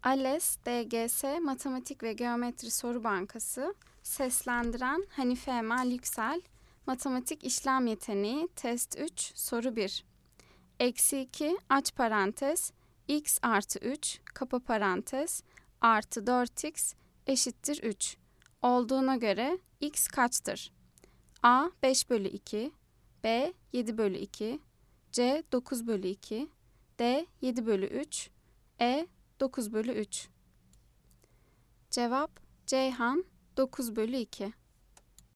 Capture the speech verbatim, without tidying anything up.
ALES D G S Matematik ve Geometri Soru Bankası. Seslendiren Hanife Emel Yüksel. Matematik işlem yeteneği Test üç Soru bir. Eksi iki aç parantez x artı üç kapa parantez artı dört x eşittir üç olduğuna göre x kaçtır? A beş bölü iki, B yedi bölü iki, C dokuz bölü iki, D yedi bölü üç, E dokuz bölü üç. Cevap Ceyhan dokuz bölü iki.